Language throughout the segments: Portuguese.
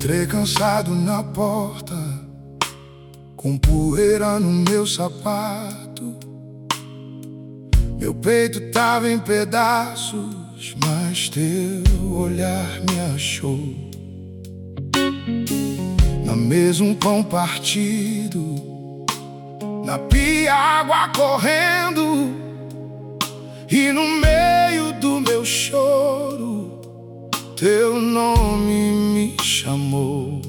Entrei cansado na porta, com poeira no meu sapato. Meu peito tava em pedaços, mas teu olhar me achou. Na mesa um pão partido, na pia água correndo, e no meio do meu choro teu nome me chamou.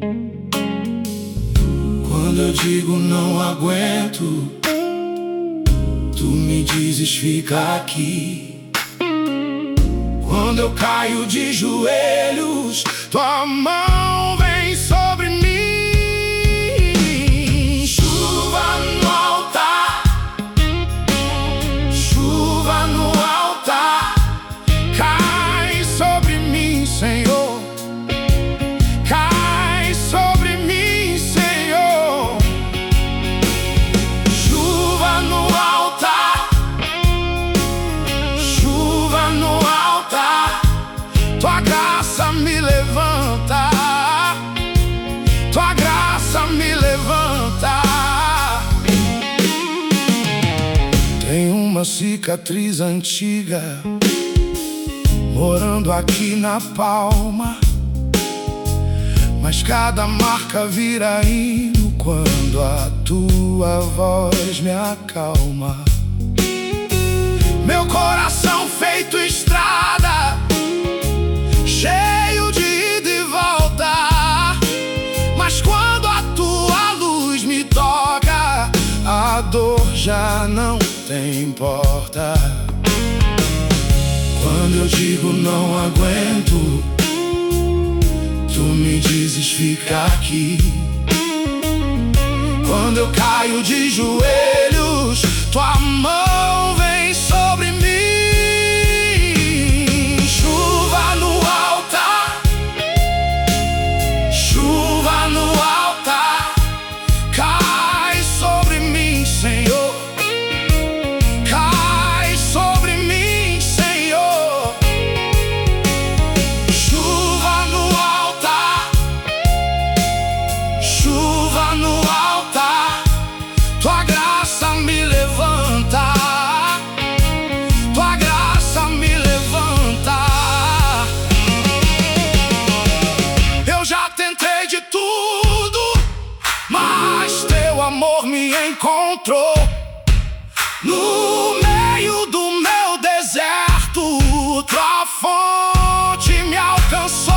Quando eu digo não aguento, tu me dizes fica aqui. Quando eu caio de joelhos, tua mão vem sobre mim. Chuva no altar, chuva no altar, cai sobre mim, Senhor. Cai sobre mim, Senhor. Chuva no altar, chuva no altar, tua graça me levanta, tua graça me levanta. Tem uma cicatriz antiga morando aqui na palma, mas cada marca vira hino quando a tua voz me acalma. Meu coração feito estrada, cheio de ida e volta, mas quando a tua luz me toca, a dor já não tem porta. Quando eu digo não aguento, tu me dizes fica aqui. Quando eu caio de joelhos, tua mão vem sobre mim. Chuva no altar, chuva no altar, cai sobre mim, Senhor. Cai sobre mim, Senhor. Chuva no altar, chuva no altar, tua graça me levanta, tua graça me levanta. Eu já tentei de tudo, mas teu amor me encontrou. No meio do meu deserto, tua fonte me alcançou.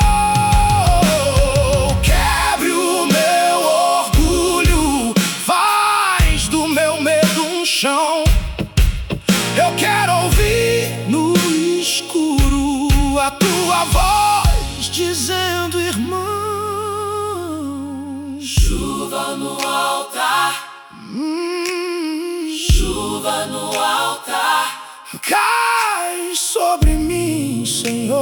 Quebre o meu orgulho, faz do meu medo um chão. Eu quero ouvir no escuro a tua voz dizendo irmão. Chuva no altar, chuva no altar, cai sobre mim, Senhor.